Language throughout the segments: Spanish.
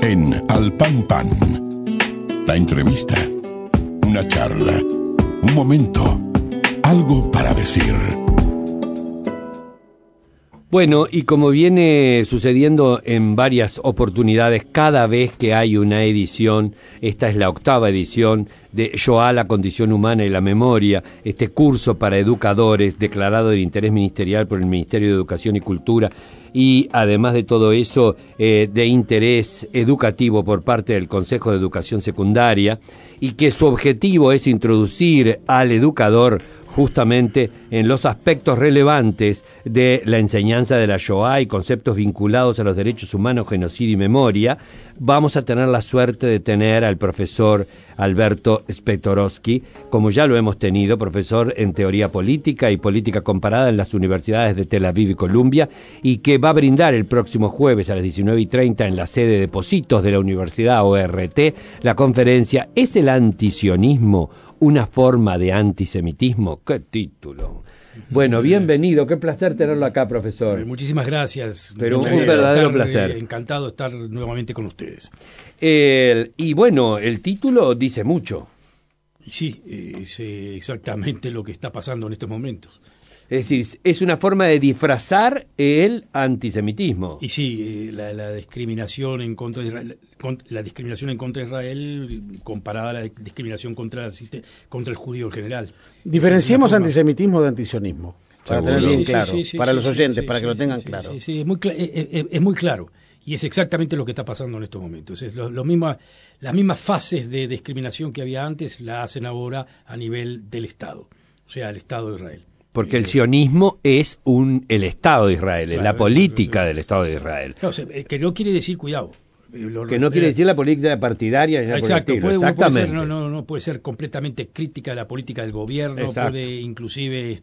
En Al Pan Pan, la entrevista, una charla, un momento, algo para decir. Bueno, y como viene sucediendo en varias oportunidades, cada vez que hay una edición, esta es la 8ª edición de Shoah, la condición humana y la memoria, este curso para educadores declarado de interés ministerial por el Ministerio de Educación y Cultura, y además de todo eso, de interés educativo por parte del Consejo de Educación Secundaria, y que su objetivo es introducir al educador justamente en los aspectos relevantes de la enseñanza de la Shoah y conceptos vinculados a los derechos humanos, genocidio y memoria. Vamos a tener la suerte de tener al profesor Alberto Spektorowski, como ya lo hemos tenido, profesor en teoría política y política comparada en las universidades de Tel Aviv y Columbia, y que va a brindar el próximo jueves a las 19:30 en la sede de Positos de la Universidad ORT la conferencia ¿Es el antisionismo una forma de antisemitismo? ¡Qué título! Bueno, bienvenido, qué placer tenerlo acá, profesor. Muchísimas gracias. Pero un verdadero placer. Encantado de estar nuevamente con ustedes. Y bueno, el título dice mucho. Sí, es exactamente lo que está pasando en estos momentos. Es decir, es una forma de disfrazar el antisemitismo. Y sí, la discriminación en contra de Israel, la discriminación en contra de Israel comparada a la discriminación contra el judío en general. Diferenciemos antisemitismo de antisionismo, para tener bien claro, para los oyentes, para que lo tengan claro. Sí, es muy claro. Y es exactamente lo que está pasando en estos momentos. Las mismas fases de discriminación que había antes la hacen ahora a nivel del Estado, o sea, el Estado de Israel. Porque el sionismo es el Estado de Israel, claro, la política del Estado de Israel. No, que no quiere decir, cuidado. Que no quiere decir la política partidaria. Exacto, exactamente. No puede ser completamente crítica de la política del gobierno, exacto. Puede inclusive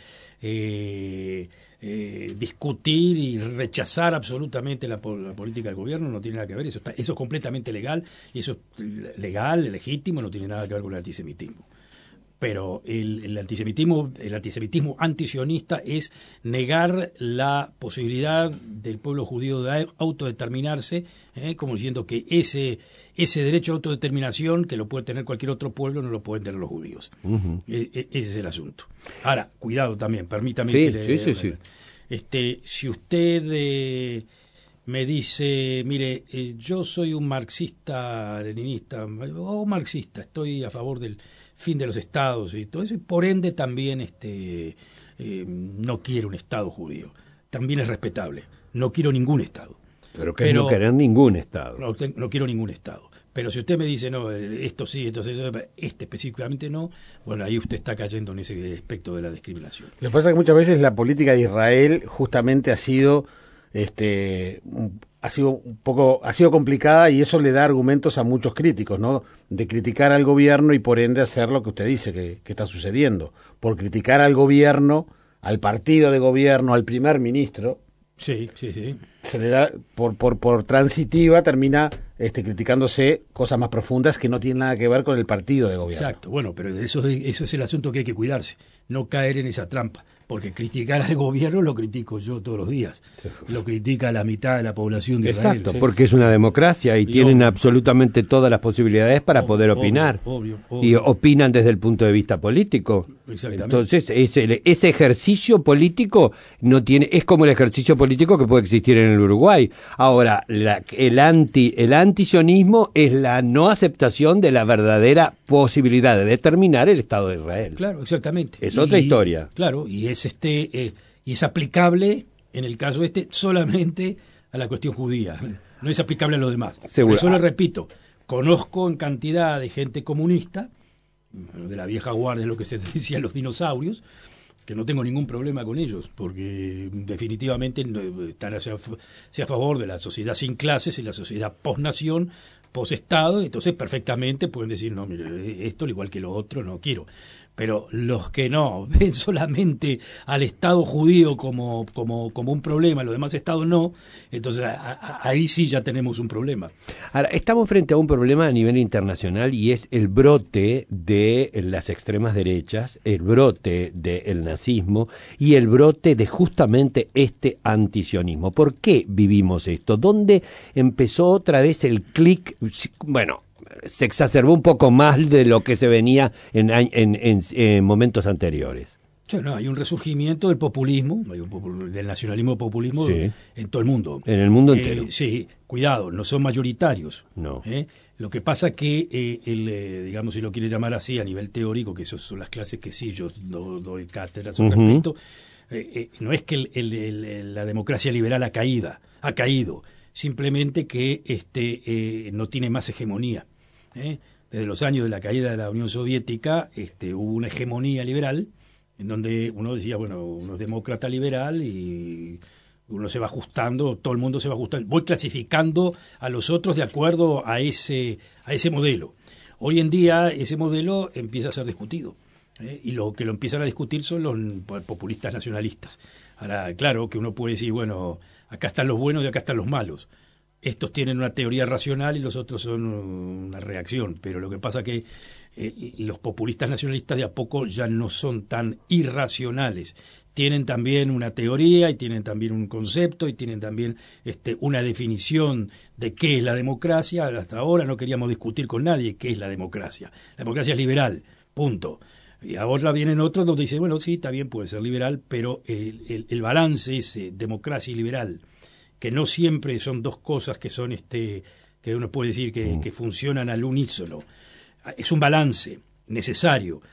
discutir y rechazar absolutamente la política del gobierno, no tiene nada que ver, eso es completamente legal, y eso es legal, legítimo, no tiene nada que ver con el antisemitismo. Pero el antisemitismo antisionista es negar la posibilidad del pueblo judío de autodeterminarse, como diciendo que ese derecho a autodeterminación, que lo puede tener cualquier otro pueblo, no lo pueden tener los judíos. Uh-huh. Ese es el asunto. Ahora, cuidado también, permítame sí. Si usted me dice, mire, yo soy un marxista-leninista, o marxista, estoy a favor del fin de los estados y todo eso, y por ende también no quiero un estado judío. También es respetable. No quiero ningún estado. Pero no querer ningún estado. No quiero ningún estado. Pero si usted me dice, no, esto sí, este específicamente no, bueno, ahí usted está cayendo en ese aspecto de la discriminación. Lo que pasa es que muchas veces la política de Israel justamente ha sido complicada, y eso le da argumentos a muchos críticos, ¿no? De criticar al gobierno y por ende hacer lo que usted dice que está sucediendo. Por criticar al gobierno, al partido de gobierno, al primer ministro, sí. Se le da, por transitiva, termina criticándose cosas más profundas que no tienen nada que ver con el partido de gobierno. Exacto, bueno, pero eso es el asunto que hay que cuidarse, no caer en esa trampa. Porque criticar al gobierno lo critico yo todos los días. Lo critica la mitad de la población de Israel. Exacto, porque es una democracia y tienen absolutamente todas las posibilidades para poder opinar. Obvio. Y opinan desde el punto de vista político. Exactamente. Entonces, ese ejercicio político es como el ejercicio político que puede existir en el Uruguay. Ahora, el antisionismo es la no aceptación de la verdadera posibilidad de determinar el Estado de Israel. Claro, exactamente. Es otra historia. Claro, y es aplicable en el caso solamente a la cuestión judía, no es aplicable a los demás. Seguro. Por eso le repito, conozco en cantidad de gente comunista, de la vieja guardia, lo que se decían los dinosaurios, que no tengo ningún problema con ellos, porque definitivamente están hacia a favor de la sociedad sin clases y la sociedad post-nación, post-estado, entonces perfectamente pueden decir, no, mire, esto al igual que lo otro no quiero. Pero los que no, ven solamente al Estado judío como un problema, los demás estados no, entonces ahí sí ya tenemos un problema. Ahora, estamos frente a un problema a nivel internacional y es el brote de las extremas derechas, el brote del nazismo y el brote de justamente este antisionismo. ¿Por qué vivimos esto? ¿Dónde empezó otra vez el clic? Bueno, se exacerbó un poco más de lo que se venía en momentos anteriores. No, hay un resurgimiento del populismo, del nacionalismo populismo sí. En todo el mundo. En el mundo entero. Sí, cuidado, no son mayoritarios. No. Lo que pasa que, digamos, si lo quiere llamar así a nivel teórico, que esas son las clases que sí yo doy cátedra sobre respecto, no es que la democracia liberal ha caído, simplemente que no tiene más hegemonía. Desde los años de la caída de la Unión Soviética hubo una hegemonía liberal en donde uno decía, bueno, uno es demócrata liberal y uno se va ajustando, todo el mundo se va ajustando. Voy clasificando a los otros de acuerdo a ese modelo. Hoy en día ese modelo empieza a ser discutido. Y lo que lo empiezan a discutir son los populistas nacionalistas. Ahora, claro que uno puede decir, bueno, acá están los buenos y acá están los malos. Estos tienen una teoría racional y los otros son una reacción, pero lo que pasa que los populistas nacionalistas de a poco ya no son tan irracionales. Tienen también una teoría y tienen también un concepto y tienen también una definición de qué es la democracia. Hasta ahora no queríamos discutir con nadie qué es la democracia. La democracia es liberal, punto. Y ahora vienen otros donde dicen, bueno, sí, está bien, puede ser liberal, pero el balance ese, democracia y liberal, que no siempre son dos cosas que son que uno puede decir que funcionan al unísono. Es un balance necesario.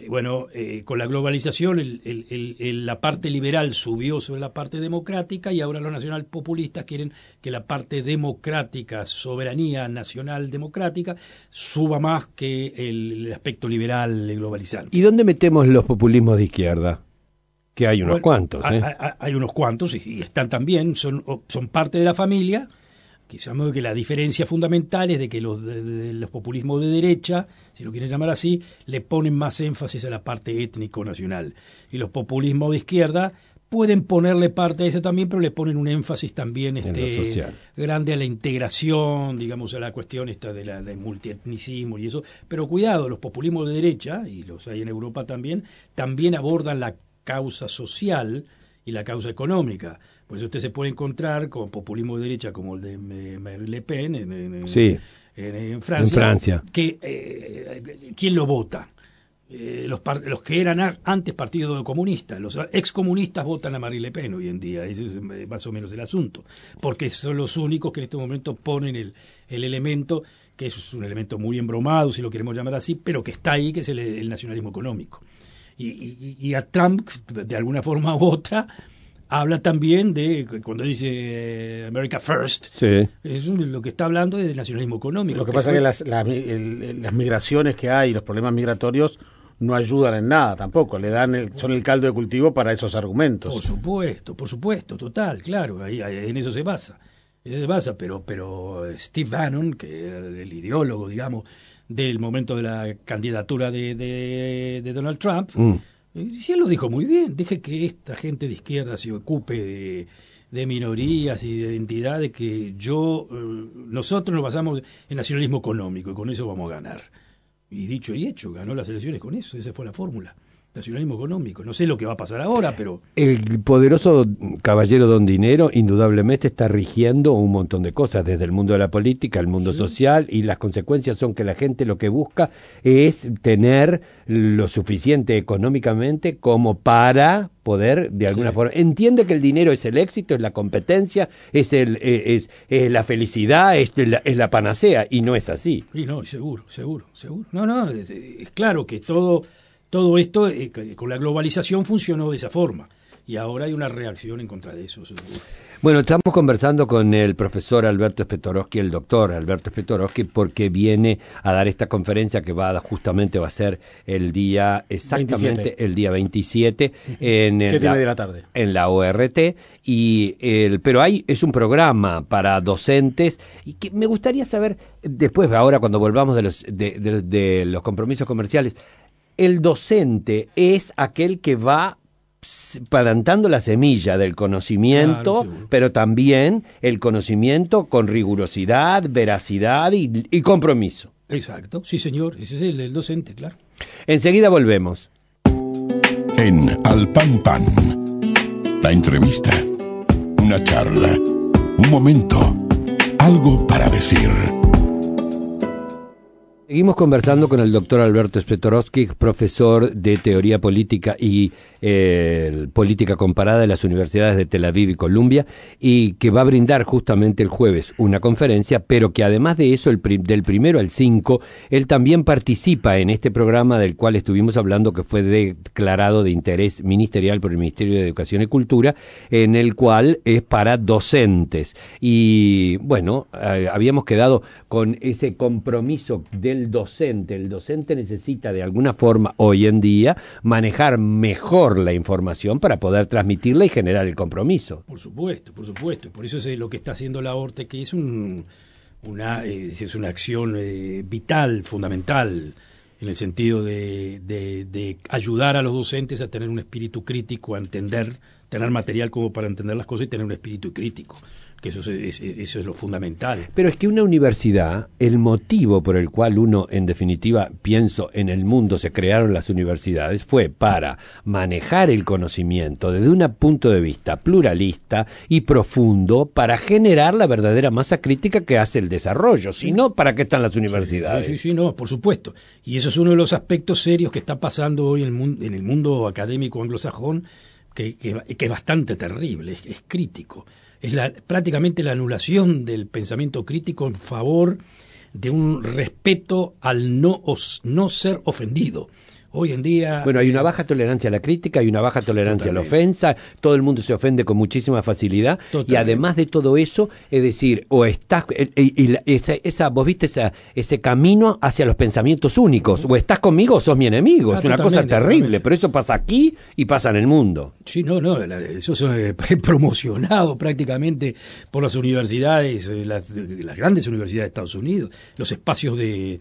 Con la globalización la parte liberal subió sobre la parte democrática y ahora los nacionalpopulistas quieren que la parte democrática, soberanía nacional democrática, suba más que el aspecto liberal globalizante. ¿Y dónde metemos los populismos de izquierda? Que hay unos cuantos. Hay unos cuantos y están también, son parte de la familia. Quizás que la diferencia fundamental es de que los populismos de derecha, si lo quieren llamar así, le ponen más énfasis a la parte étnico-nacional. Y los populismos de izquierda pueden ponerle parte a eso también, pero le ponen un énfasis también grande a la integración, digamos, a la cuestión del multietnicismo y eso. Pero cuidado, los populismos de derecha, y los hay en Europa también abordan la causa social y la causa económica. Por eso usted se puede encontrar con populismo de derecha como el de Marine Le Pen en Francia. ¿Quién lo vota? Los que eran antes Partido Comunista, los excomunistas votan a Marine Le Pen hoy en día. Ese es más o menos el asunto. Porque son los únicos que en este momento ponen el elemento, que es un elemento muy embromado, si lo queremos llamar así, pero que está ahí, que es el nacionalismo económico. Y a Trump, de alguna forma u otra, habla también de, cuando dice America First, sí. Lo que está hablando es del nacionalismo económico. Lo que pasa es que las migraciones que hay, los problemas migratorios, no ayudan en nada tampoco, son el caldo de cultivo para esos argumentos. Por supuesto, total, claro, ahí en eso se basa. Pero Steve Bannon, que era el ideólogo, digamos, del momento de la candidatura de Donald Trump, sí, él lo dijo muy bien. Deje que esta gente de izquierda se ocupe de minorías y de identidades, que nosotros nos basamos en nacionalismo económico y con eso vamos a ganar. Y dicho y hecho, ganó las elecciones con eso, esa fue la fórmula. Nacionalismo económico. No sé lo que va a pasar ahora, pero... El poderoso caballero Don Dinero indudablemente está rigiendo un montón de cosas, desde el mundo de la política, el mundo social, y las consecuencias son que la gente lo que busca es tener lo suficiente económicamente como para poder, de alguna forma... Entiende que el dinero es el éxito, es la competencia, es la felicidad, es la panacea, y no es así. Y no, seguro. No, es claro que todo esto con la globalización funcionó de esa forma y ahora hay una reacción en contra de eso. Bueno, estamos conversando con el profesor Alberto Spetorowski, el doctor Alberto Spetorowski, porque viene a dar esta conferencia que va a ser el día 27 en 7:30 de la tarde en la ORT, pero es un programa para docentes y que me gustaría saber después, ahora cuando volvamos de los compromisos comerciales, el docente es aquel que va plantando la semilla del conocimiento, Claro, pero también el conocimiento con rigurosidad, veracidad y compromiso. Exacto, sí señor, ese es el docente, claro. Enseguida volvemos. En Al Pan Pan, la entrevista, una charla, un momento, algo para decir. Seguimos conversando con el doctor Alberto Spetorowski, profesor de Teoría Política y Política Comparada de las Universidades de Tel Aviv y Columbia, y que va a brindar justamente el jueves una conferencia, pero que además de eso, del 1 al 5, él también participa en este programa del cual estuvimos hablando, que fue declarado de interés ministerial por el Ministerio de Educación y Cultura, en el cual es para docentes. Y bueno, habíamos quedado con ese compromiso del docente. El docente necesita de alguna forma hoy en día manejar mejor la información para poder transmitirla y generar el compromiso. Por supuesto, por supuesto. Por eso es lo que está haciendo la ORTE, que es una acción vital, fundamental, en el sentido de ayudar a los docentes a tener un espíritu crítico, a entender, tener material como para entender las cosas y tener un espíritu crítico, que eso es lo fundamental. Pero es que una universidad, el motivo por el cual uno, en definitiva, pienso en el mundo se crearon las universidades, fue para manejar el conocimiento desde un punto de vista pluralista y profundo, para generar la verdadera masa crítica que hace el desarrollo. Si no, ¿para qué están las universidades? Sí, no, por supuesto. Y eso es uno de los aspectos serios que está pasando hoy en el mundo académico anglosajón, que es bastante terrible, es crítico. Es prácticamente la anulación del pensamiento crítico en favor de un respeto al no ser ofendido. Hoy en día... Bueno, hay una baja tolerancia a la crítica, hay una baja tolerancia a la ofensa, todo el mundo se ofende con muchísima facilidad, y además de todo eso, es decir, o estás, vos viste ese camino hacia los pensamientos únicos, o estás conmigo o sos mi enemigo, es una cosa terrible, pero eso pasa aquí y pasa en el mundo. Sí, eso es promocionado prácticamente por las universidades, las grandes universidades de Estados Unidos, los espacios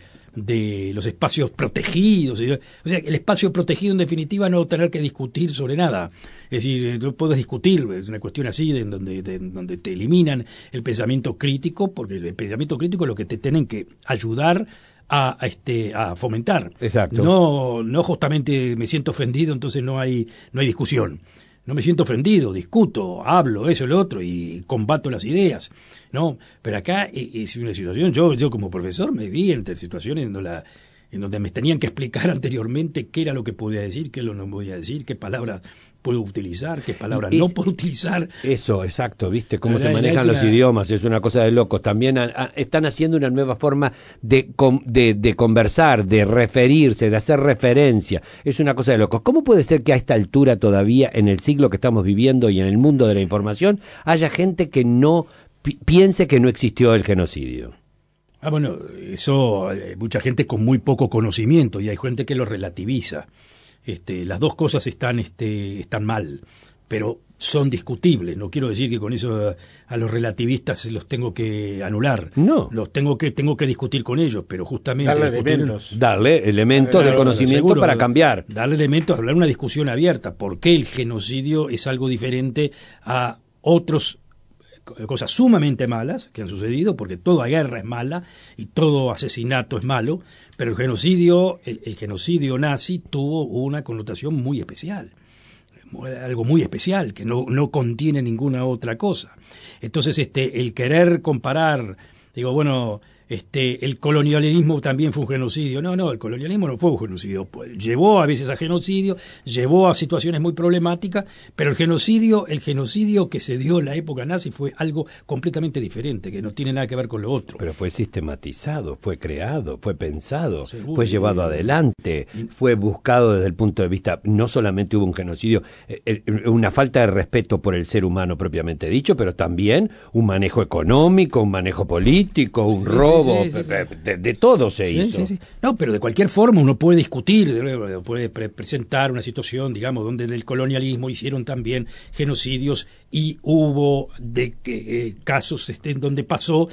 los espacios protegidos. O sea, el espacio protegido en definitiva no tener que discutir sobre nada. Es decir, no puedes discutir, es una cuestión así en donde te eliminan el pensamiento crítico, porque el pensamiento crítico es lo que te tienen que ayudar a fomentar. Exacto. No justamente me siento ofendido, entonces no hay discusión. No me siento ofendido, discuto, hablo, eso y lo otro, y combato las ideas, ¿no? Pero acá es una situación, yo como profesor me vi en situaciones en donde me tenían que explicar anteriormente qué era lo que podía decir, qué no podía decir, qué palabras puedo utilizar, qué palabras no puedo utilizar. Eso, exacto, ¿viste? Cómo se manejan los idiomas, es una cosa de locos. También están haciendo una nueva forma de conversar, de referirse, de hacer referencia. Es una cosa de locos. ¿Cómo puede ser que a esta altura todavía, en el siglo que estamos viviendo y en el mundo de la información, haya gente que no piense que no existió el genocidio? Bueno, eso, mucha gente con muy poco conocimiento, y hay gente que lo relativiza. Las dos cosas están mal, pero son discutibles. No quiero decir que con eso a los relativistas los tengo que anular. No. Los tengo que discutir con ellos, pero justamente darle elementos de conocimiento para cambiar. Darle elementos, hablar una discusión abierta. ¿Por qué el genocidio es algo diferente a otros cosas sumamente malas que han sucedido? Porque toda guerra es mala y todo asesinato es malo, pero el genocidio nazi tuvo una connotación muy especial, algo muy especial que no contiene ninguna otra cosa. Entonces el querer comparar, digo, bueno, el colonialismo también fue un genocidio. No, el colonialismo no fue un genocidio. Pues, llevó a veces a genocidio, llevó a situaciones muy problemáticas, pero el genocidio que se dio en la época nazi fue algo completamente diferente, que no tiene nada que ver con lo otro. Pero fue sistematizado, fue creado, fue pensado, fue llevado adelante, fue buscado desde el punto de vista, no solamente hubo un genocidio, una falta de respeto por el ser humano propiamente dicho, pero también un manejo económico, un manejo político, un robo. De todo se hizo. Sí. No, pero de cualquier forma uno puede discutir, puede presentar una situación, digamos, donde del colonialismo hicieron también genocidios y hubo casos en donde pasó,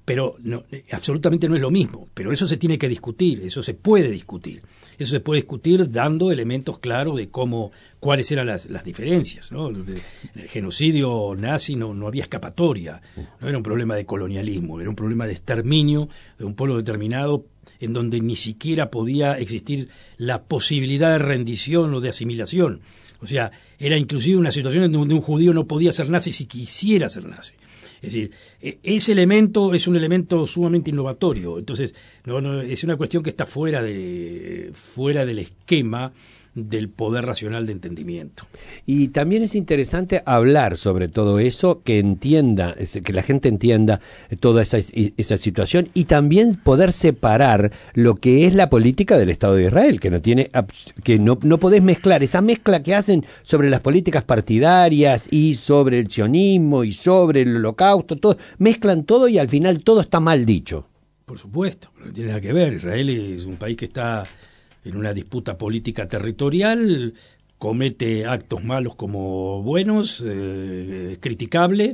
pero no, absolutamente no es lo mismo. Pero eso se tiene que discutir, eso se puede discutir. Eso se puede discutir dando elementos claros de cuáles eran las diferencias, ¿no? En el genocidio nazi no había escapatoria, no era un problema de colonialismo, era un problema de exterminio de un pueblo determinado en donde ni siquiera podía existir la posibilidad de rendición o de asimilación. O sea, era inclusive una situación en donde un judío no podía ser nazi si quisiera ser nazi. Es decir, ese elemento es un elemento sumamente innovatorio. Entonces, no es una cuestión que está fuera del esquema del poder racional de entendimiento. Y también es interesante hablar sobre todo eso, que la gente entienda toda esa situación, y también poder separar lo que es la política del Estado de Israel, que no podés mezclar esa mezcla que hacen sobre las políticas partidarias y sobre el sionismo y sobre el holocausto, todo, mezclan todo y al final todo está mal dicho. Por supuesto, no tiene nada que ver. Israel es un país que está en una disputa política territorial, comete actos malos como buenos, criticable,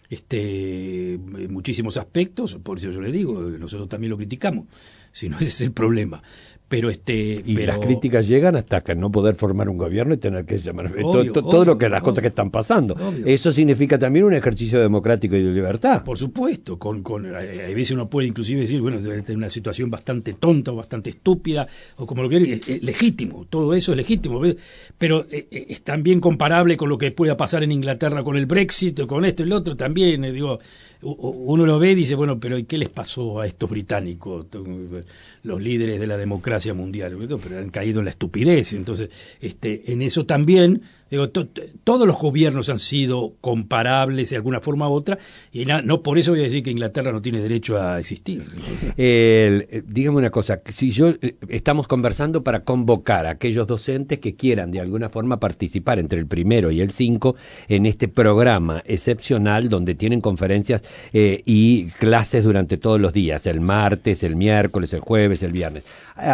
en muchísimos aspectos. Por eso yo le digo, nosotros también lo criticamos, si no ese es el problema. Pero las críticas llegan hasta que no poder formar un gobierno y tener que llamar todo lo que las cosas que están pasando. Obvio. Eso significa también un ejercicio democrático y de libertad. Por supuesto, a veces uno puede inclusive decir, bueno, es una situación bastante tonta o bastante estúpida, o como lo que es legítimo, todo eso es legítimo, pero es también comparable con lo que pueda pasar en Inglaterra con el Brexit, o con esto y lo otro también, uno lo ve y dice, bueno, pero ¿y qué les pasó a estos británicos, los líderes de la democracia mundial? Pero han caído en la estupidez. Entonces, en eso también, todos los gobiernos han sido comparables de alguna forma u otra, y no por eso voy a decir que Inglaterra no tiene derecho a existir. Dígame una cosa, si estamos conversando para convocar a aquellos docentes que quieran de alguna forma participar entre el 1 y el 5 en este programa excepcional donde tienen conferencias y clases durante todos los días, el martes, el miércoles, el jueves, el viernes.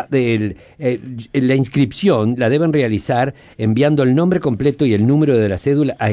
La inscripción la deben realizar enviando el nombre completo y el número de la cédula a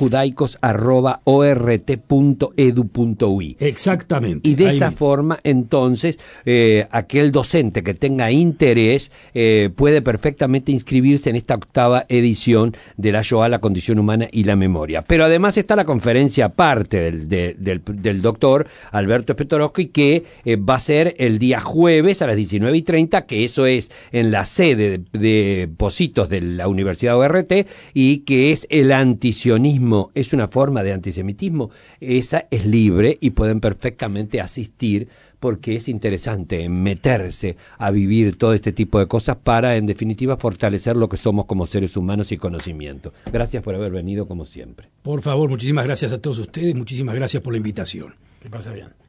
estudiosjudaicos@ort.edu.ui. Exactamente. Y de esa forma, entonces, aquel docente que tenga interés puede perfectamente inscribirse en esta 8ª edición de la Shoah, la condición humana y la memoria. Pero además está la conferencia aparte del doctor Alberto Spetorowsky, que va a ser el día jueves a las 19:30, que eso es en la sede de Positos de la Universidad ORT, y que es el antisionismo, es una forma de antisemitismo. Esa es libre y pueden perfectamente asistir, porque es interesante meterse a vivir todo este tipo de cosas para, en definitiva, fortalecer lo que somos como seres humanos y conocimiento. Gracias por haber venido, como siempre. Por favor, muchísimas gracias a todos ustedes, muchísimas gracias por la invitación. Que pase bien.